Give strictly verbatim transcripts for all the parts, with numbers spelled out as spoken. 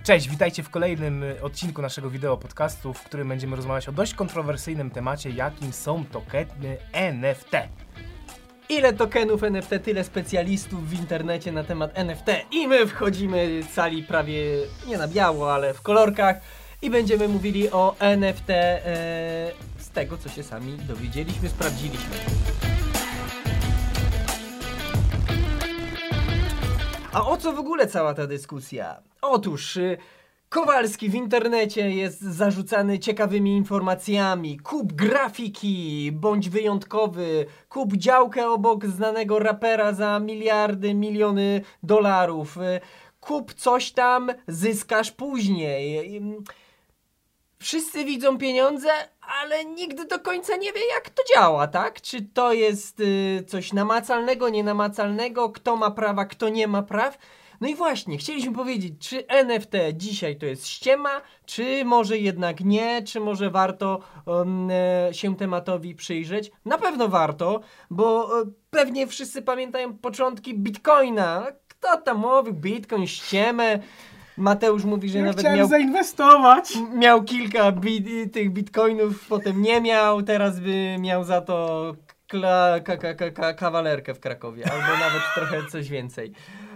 Cześć, witajcie w kolejnym odcinku naszego wideo podcastu, w którym będziemy rozmawiać o dość kontrowersyjnym temacie, jakim są tokeny N F T. Ile tokenów N F T, tyle specjalistów w internecie na temat N F T i my wchodzimy w sali prawie nie na biało, ale w kolorkach i będziemy mówili o N F T e, z tego, co się sami dowiedzieliśmy, sprawdziliśmy. A o co w ogóle cała ta dyskusja? Otóż y, Kowalski w internecie jest zarzucany ciekawymi informacjami. Kup grafiki, bądź wyjątkowy. Kup działkę obok znanego rapera za miliardy, miliony dolarów. Y, kup coś tam, zyskasz później. Y, Wszyscy widzą pieniądze, ale nikt do końca nie wie, jak to działa, tak? Czy to jest y, coś namacalnego, nienamacalnego, kto ma prawa, kto nie ma praw? No i właśnie, chcieliśmy powiedzieć, czy N F T dzisiaj to jest ściema, czy może jednak nie, czy może warto um, e, się tematowi przyjrzeć? Na pewno warto, bo e, pewnie wszyscy pamiętają początki Bitcoina. Kto tam mówił? Bitcoin, ściemę. Mateusz mówi, że Ja nawet chciałem miał, zainwestować. miał kilka bit, tych bitcoinów, potem nie miał, teraz by miał za to kla, ka, ka, ka, ka, kawalerkę w Krakowie, albo nawet trochę coś więcej.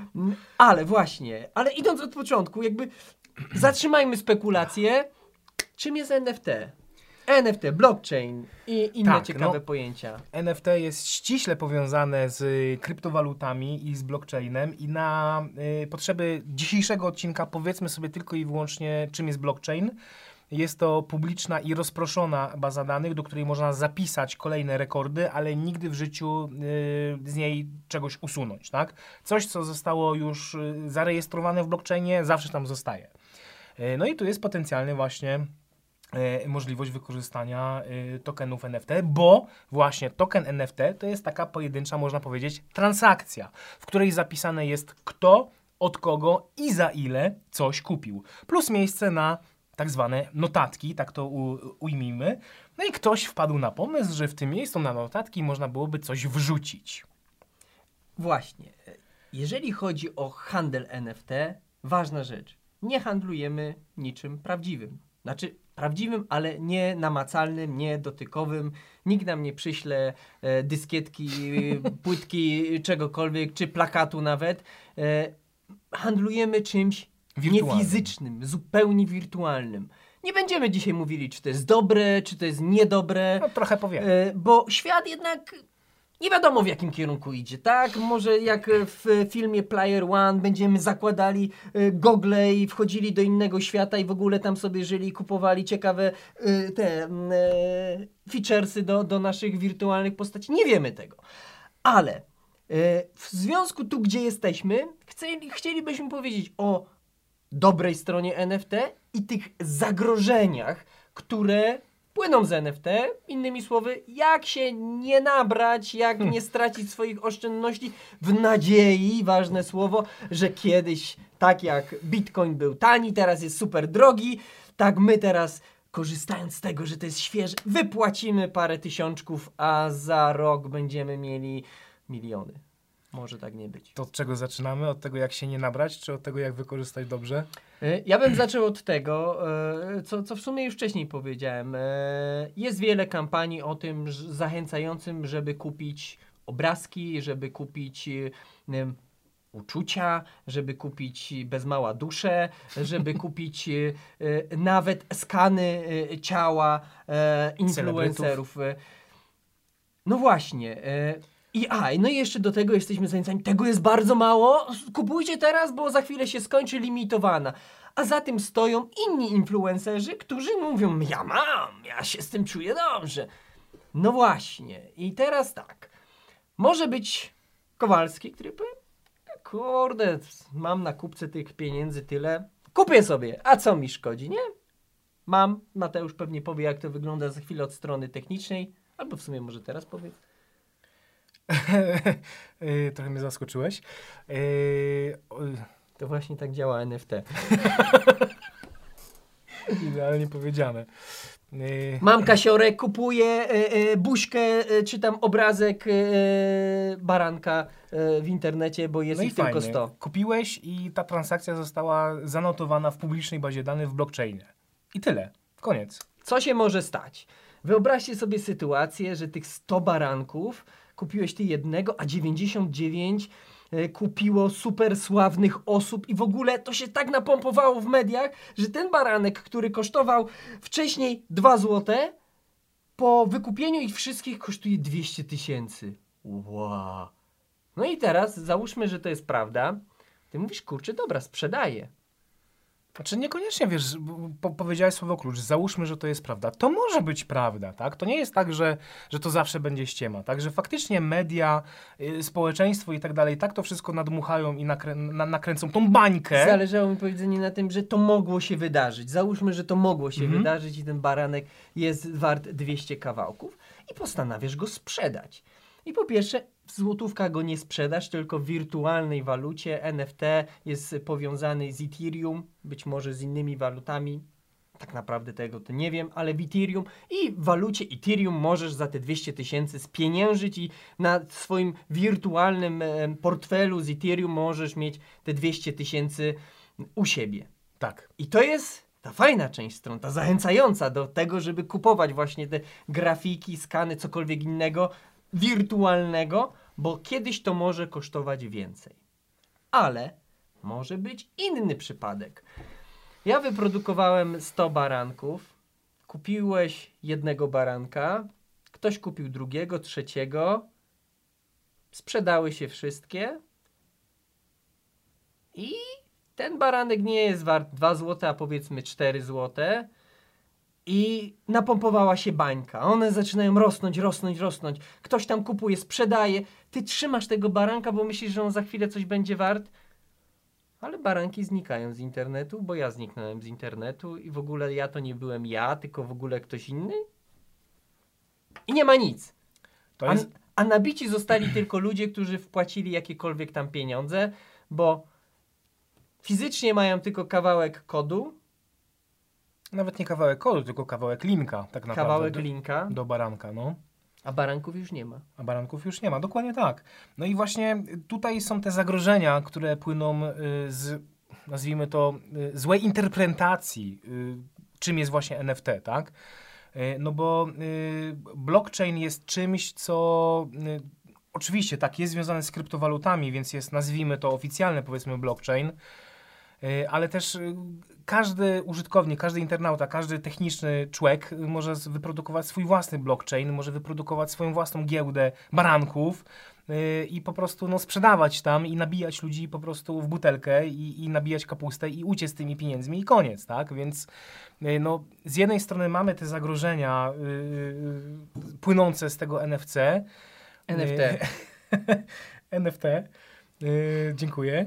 Ale właśnie, ale idąc od początku, jakby zatrzymajmy spekulacje, czym jest N F T? N F T, blockchain i inne Tak, ciekawe no, pojęcia. N F T jest ściśle powiązane z kryptowalutami i z blockchainem i na y, potrzeby dzisiejszego odcinka powiedzmy sobie tylko i wyłącznie, czym jest blockchain. Jest to publiczna i rozproszona baza danych, do której można zapisać kolejne rekordy, ale nigdy w życiu y, z niej czegoś usunąć, tak? Coś, co zostało już y, zarejestrowane w blockchainie, zawsze tam zostaje. Y, no i tu jest potencjalny właśnie y, możliwość wykorzystania y, tokenów N F T, bo właśnie token N F T to jest taka pojedyncza, można powiedzieć, transakcja, w której zapisane jest kto, od kogo i za ile coś kupił. Plus miejsce na tak zwane notatki, tak to u, ujmijmy. No i ktoś wpadł na pomysł, że w tym miejscu na notatki można byłoby coś wrzucić. Właśnie, jeżeli chodzi o handel N F T, ważna rzecz, nie handlujemy niczym prawdziwym. Znaczy prawdziwym, ale nie namacalnym, nie dotykowym. Nikt nam nie przyśle e, dyskietki, płytki, czegokolwiek, czy plakatu nawet. E, handlujemy czymś niefizycznym, zupełnie wirtualnym. Nie będziemy dzisiaj mówili, czy to jest dobre, czy to jest niedobre. No trochę powiem. E, bo świat jednak nie wiadomo, w jakim kierunku idzie, tak? Może jak w filmie Player One będziemy zakładali e, gogle i wchodzili do innego świata i w ogóle tam sobie żyli i kupowali ciekawe e, te e, featuresy do, do naszych wirtualnych postaci. Nie wiemy tego. Ale e, w związku tu, gdzie jesteśmy, chcieli, chcielibyśmy powiedzieć o dobrej stronie N F T i tych zagrożeniach, które płyną z N F T. Innymi słowy, jak się nie nabrać, jak hmm. nie stracić swoich oszczędności w nadziei, ważne słowo, że kiedyś, tak jak Bitcoin był tani, teraz jest super drogi, tak my teraz, korzystając z tego, że to jest świeże, wypłacimy parę tysiączków, a za rok będziemy mieli miliony. Może tak nie być. To od czego zaczynamy? Od tego, jak się nie nabrać, czy od tego, jak wykorzystać dobrze? Ja bym zaczął od tego, co, co w sumie już wcześniej powiedziałem. Jest wiele kampanii o tym zachęcającym, żeby kupić obrazki, żeby kupić uczucia, żeby kupić bez mała duszę, żeby kupić nawet skany ciała influencerów. No właśnie. I a, no i jeszcze do tego jesteśmy zachęcani, tego jest bardzo mało, kupujcie teraz, bo za chwilę się skończy limitowana. A za tym stoją inni influencerzy, którzy mówią, ja mam, ja się z tym czuję dobrze. No właśnie, i teraz tak, może być Kowalski, który powie, kurde, mam na kupce tych pieniędzy tyle, kupię sobie, a co mi szkodzi, nie? Mam, Mateusz pewnie powie, jak to wygląda za chwilę od strony technicznej, albo w sumie może teraz powie. Trochę mnie zaskoczyłeś. To właśnie tak działa N F T. Idealnie powiedziane. Yy, Mam kasiorek, kupuję e, e, buźkę, e, czy tam obrazek e, baranka e, w internecie, bo jest no i ich tylko fajnie. sto. Kupiłeś i ta transakcja została zanotowana w publicznej bazie danych w blockchainie. I tyle. Koniec. Co się może stać? Wyobraźcie sobie sytuację, że tych sto baranków kupiłeś ty jednego, a dziewięćdziesiąt dziewięć e, kupiło super sławnych osób i w ogóle to się tak napompowało w mediach, że ten baranek, który kosztował wcześniej dwa złote, po wykupieniu ich wszystkich kosztuje dwieście tysięcy. Wow. No i teraz załóżmy, że to jest prawda. Ty mówisz, kurczę, dobra, sprzedaję. Znaczy niekoniecznie, wiesz, po, powiedziałeś słowo klucz, załóżmy, że to jest prawda. To może być prawda, tak? To nie jest tak, że, że to zawsze będzie ściema, tak? Że faktycznie media, y, społeczeństwo i tak dalej, tak to wszystko nadmuchają i nakrę, na, nakręcą tą bańkę. Zależało mi powiedzenie na tym, że to mogło się wydarzyć. Załóżmy, że to mogło się Mhm. wydarzyć i ten baranek jest wart dwieście kawałków i postanawiasz go sprzedać. I po pierwsze, w złotówkach go nie sprzedasz, tylko w wirtualnej walucie. N F T jest powiązany z Ethereum, być może z innymi walutami. Tak naprawdę tego to nie wiem, ale w Ethereum i w walucie Ethereum możesz za te dwieście tysięcy spieniężyć i na swoim wirtualnym e, portfelu z Ethereum możesz mieć te dwieście tysięcy u siebie. Tak. I to jest ta fajna część stron, ta zachęcająca do tego, żeby kupować właśnie te grafiki, skany, cokolwiek innego wirtualnego, bo kiedyś to może kosztować więcej. Ale może być inny przypadek. Ja wyprodukowałem sto baranków, kupiłeś jednego baranka, ktoś kupił drugiego, trzeciego, sprzedały się wszystkie i ten baranek nie jest wart dwa złote, a powiedzmy cztery złote i napompowała się bańka. One zaczynają rosnąć, rosnąć, rosnąć. Ktoś tam kupuje, sprzedaje. Ty trzymasz tego baranka, bo myślisz, że on za chwilę coś będzie wart. Ale baranki znikają z internetu, bo ja zniknąłem z internetu i w ogóle ja to nie byłem ja, tylko w ogóle ktoś inny. I nie ma nic. To A, jest... a nabici zostali tylko ludzie, którzy wpłacili jakiekolwiek tam pieniądze, bo fizycznie mają tylko kawałek kodu, Nawet nie kawałek kodu, tylko kawałek linka, tak naprawdę. kawałek do, linka, do baranka, no. a baranków już nie ma. A baranków już nie ma, dokładnie tak. No i właśnie tutaj są te zagrożenia, które płyną y, z, nazwijmy to, y, złej interpretacji, y, czym jest właśnie N F T, tak? Y, no bo y, blockchain jest czymś, co y, oczywiście tak jest związane z kryptowalutami, więc jest, nazwijmy to oficjalny, powiedzmy, blockchain, y, ale też y, każdy użytkownik, każdy internauta, każdy techniczny człowiek może z- wyprodukować swój własny blockchain, może wyprodukować swoją własną giełdę baranków yy, i po prostu no, sprzedawać tam i nabijać ludzi po prostu w butelkę i, i nabijać kapustę i uciec z tymi pieniędzmi i koniec, tak? Więc yy, no, z jednej strony mamy te zagrożenia yy, płynące z tego N F C. N F T. Yy, N F T. Yy, dziękuję.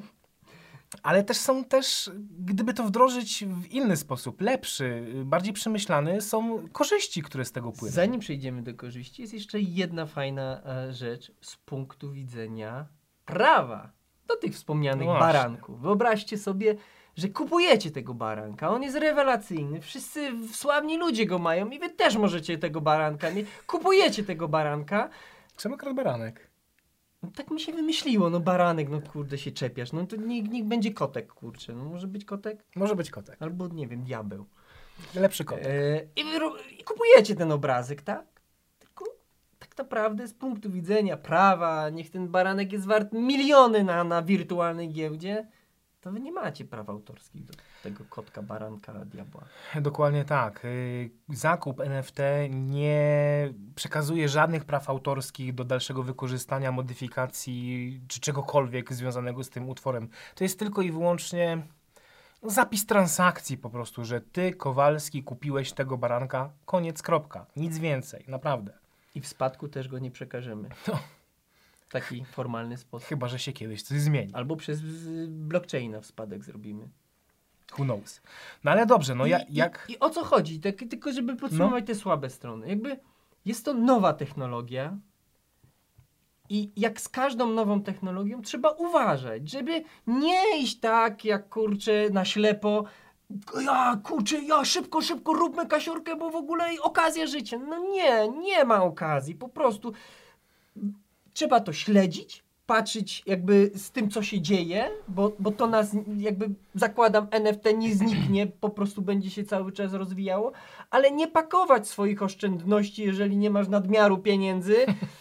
Ale też są też, gdyby to wdrożyć w inny sposób, lepszy, bardziej przemyślany, są korzyści, które z tego płyną. Zanim przejdziemy do korzyści, jest jeszcze jedna fajna e, rzecz z punktu widzenia prawa do tych wspomnianych No właśnie. baranków. Wyobraźcie sobie, że kupujecie tego baranka, on jest rewelacyjny, wszyscy sławni ludzie go mają i wy też możecie tego baranka mieć. Kupujecie tego baranka. Czemu akurat baranek? No, tak mi się wymyśliło, no baranek, no kurde się czepiasz, no to niech, niech będzie kotek, kurczę, no może być kotek? Może być kotek. Albo nie wiem, diabeł. Lepszy kotek. E, i, wy, ro- I kupujecie ten obrazek, tak? Tylko tak naprawdę z punktu widzenia prawa, niech ten baranek jest wart miliony na, na wirtualnej giełdzie, to wy nie macie praw autorskich do tego kotka, baranka, diabła. Dokładnie tak. Y, Zakup N F T nie przekazuje żadnych praw autorskich do dalszego wykorzystania, modyfikacji czy czegokolwiek związanego z tym utworem. To jest tylko i wyłącznie zapis transakcji po prostu, że ty, Kowalski, kupiłeś tego baranka, koniec, kropka. Nic więcej, naprawdę. I w spadku też go nie przekażemy. No. W taki formalny sposób. Chyba że się kiedyś coś zmieni. Albo przez y, blockchaina w spadek zrobimy. Who knows. No ale dobrze, no I, ja, i, jak... I o co chodzi? Tak, tylko żeby podsumować te słabe strony. Jakby jest to nowa technologia i jak z każdą nową technologią trzeba uważać, żeby nie iść tak jak kurczę na ślepo. ja kurczę, ja szybko, szybko róbmy kasiorkę, bo w ogóle okazja życia. No nie, nie ma okazji, po prostu trzeba to śledzić, patrzeć jakby z tym, co się dzieje, bo, bo to nas jakby, zakładam, N F T nie zniknie, po prostu będzie się cały czas rozwijało, ale nie pakować swoich oszczędności, jeżeli nie masz nadmiaru pieniędzy,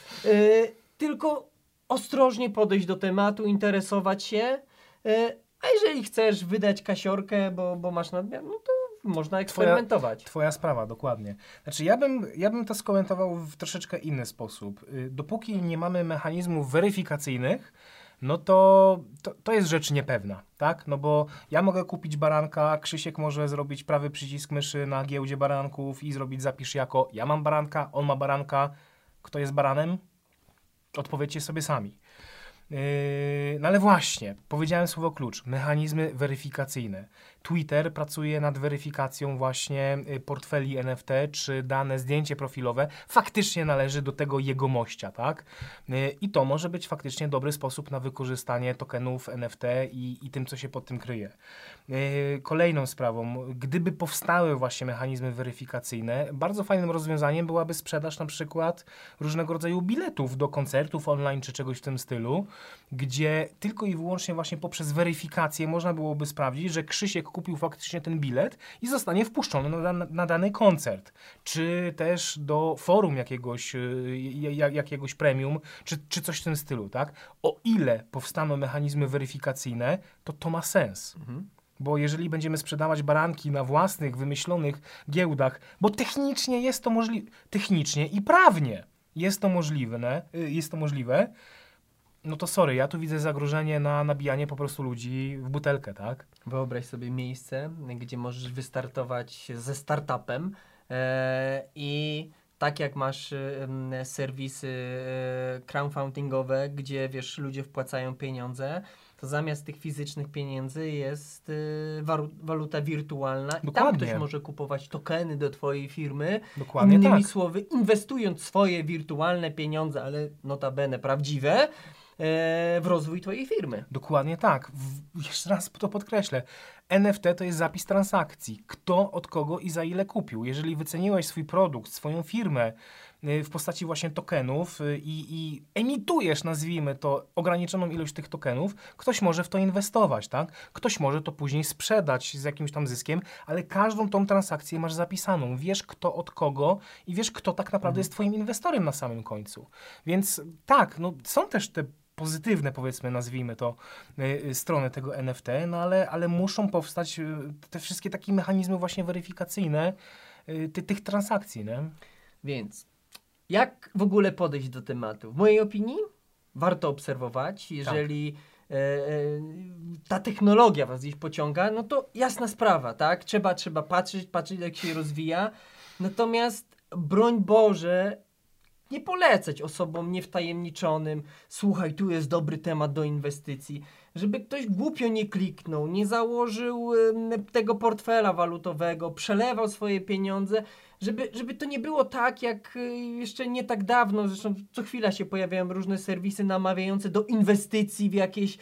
y, tylko ostrożnie podejść do tematu, interesować się, y, a jeżeli chcesz wydać kasiorkę, bo, bo masz nadmiar, no to można eksperymentować. Twoja, twoja sprawa, dokładnie. Znaczy ja bym, ja bym to skomentował w troszeczkę inny sposób. Dopóki nie mamy mechanizmów weryfikacyjnych, no to, to to jest rzecz niepewna, tak? No bo ja mogę kupić baranka, Krzysiek może zrobić prawy przycisk myszy na giełdzie baranków i zrobić zapisz jako ja mam baranka, on ma baranka. Kto jest baranem? Odpowiedzcie sobie sami. Yy, no ale właśnie, powiedziałem słowo klucz, mechanizmy weryfikacyjne. Twitter pracuje nad weryfikacją właśnie portfeli N F T, czy dane zdjęcie profilowe faktycznie należy do tego jegomościa, tak? Yy, I to może być faktycznie dobry sposób na wykorzystanie tokenów N F T i, i tym, co się pod tym kryje. Yy, kolejną sprawą, gdyby powstały właśnie mechanizmy weryfikacyjne, bardzo fajnym rozwiązaniem byłaby sprzedaż na przykład różnego rodzaju biletów do koncertów online, czy czegoś w tym stylu, gdzie tylko i wyłącznie właśnie poprzez weryfikację można byłoby sprawdzić, że Krzysiek kupił faktycznie ten bilet i zostanie wpuszczony na, na, na dany koncert, czy też do forum jakiegoś, jak, jakiegoś premium, czy, czy coś w tym stylu, tak? O ile powstaną mechanizmy weryfikacyjne, to to ma sens. Mhm. Bo jeżeli będziemy sprzedawać baranki na własnych, wymyślonych giełdach, bo technicznie jest to możliwe, technicznie i prawnie jest to możliwe, jest to możliwe, no to sorry, ja tu widzę zagrożenie na nabijanie po prostu ludzi w butelkę, tak? Wyobraź sobie miejsce, gdzie możesz wystartować ze startupem e, i tak jak masz e, serwisy e, crowdfundingowe, gdzie wiesz, ludzie wpłacają pieniądze, to zamiast tych fizycznych pieniędzy jest y, waluta wirtualna. Dokładnie. I tam ktoś może kupować tokeny do twojej firmy. Dokładnie Innymi tak. słowy, inwestując swoje wirtualne pieniądze, ale notabene prawdziwe, w rozwój twojej firmy. Dokładnie tak. W, jeszcze raz to podkreślę. N F T to jest zapis transakcji. Kto, od kogo i za ile kupił. Jeżeli wyceniłeś swój produkt, swoją firmę w postaci właśnie tokenów i, i emitujesz, nazwijmy to, ograniczoną ilość tych tokenów, ktoś może w to inwestować, tak? Ktoś może to później sprzedać z jakimś tam zyskiem, ale każdą tą transakcję masz zapisaną. Wiesz, kto od kogo i wiesz, kto tak naprawdę mhm. jest twoim inwestorem na samym końcu. Więc tak, no są też te pozytywne, powiedzmy, nazwijmy to, y, strony tego N F T, no ale, ale muszą powstać y, te wszystkie takie mechanizmy właśnie weryfikacyjne y, ty, tych transakcji, nie? Więc jak w ogóle podejść do tematu? W mojej opinii warto obserwować, jeżeli tak. e, e, ta technologia was gdzieś pociąga, no to jasna sprawa, tak? Trzeba, trzeba patrzeć, patrzeć jak się rozwija, natomiast broń Boże, nie polecać osobom niewtajemniczonym, słuchaj, tu jest dobry temat do inwestycji, żeby ktoś głupio nie kliknął, nie założył y, tego portfela walutowego, przelewał swoje pieniądze, żeby, żeby to nie było tak, jak y, jeszcze nie tak dawno, zresztą co chwila się pojawiają różne serwisy namawiające do inwestycji w jakieś y,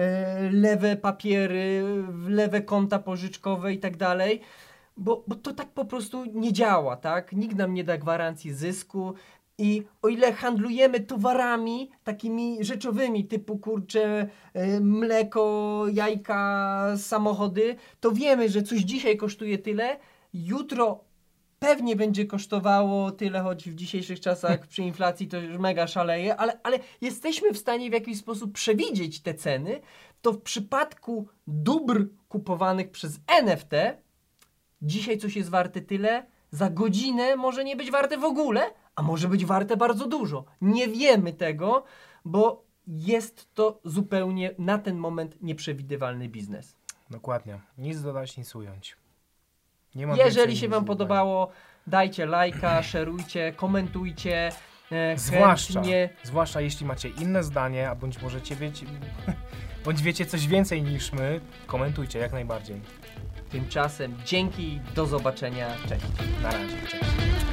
lewe papiery, w lewe konta pożyczkowe i tak dalej. Bo, bo to tak po prostu nie działa, tak? Nikt nam nie da gwarancji zysku. I o ile handlujemy towarami takimi rzeczowymi, typu kurczę, yy, mleko, jajka, samochody, to wiemy, że coś dzisiaj kosztuje tyle, jutro pewnie będzie kosztowało tyle, choć w dzisiejszych czasach przy inflacji to już mega szaleje, ale, ale jesteśmy w stanie w jakiś sposób przewidzieć te ceny, to w przypadku dóbr kupowanych przez N F T dzisiaj coś jest warte tyle, za godzinę może nie być warte w ogóle, a może być warte bardzo dużo. Nie wiemy tego, bo jest to zupełnie na ten moment nieprzewidywalny biznes. Dokładnie. Nic dodać, nic ująć. Nie ma Jeżeli się wam podobało, dajcie lajka, szerujcie, komentujcie. E, zwłaszcza, chętnie... zwłaszcza jeśli macie inne zdanie, a bądź możecie wiecie, bądź wiecie coś więcej niż my, komentujcie jak najbardziej. Tymczasem dzięki, do zobaczenia, cześć. Na razie, cześć.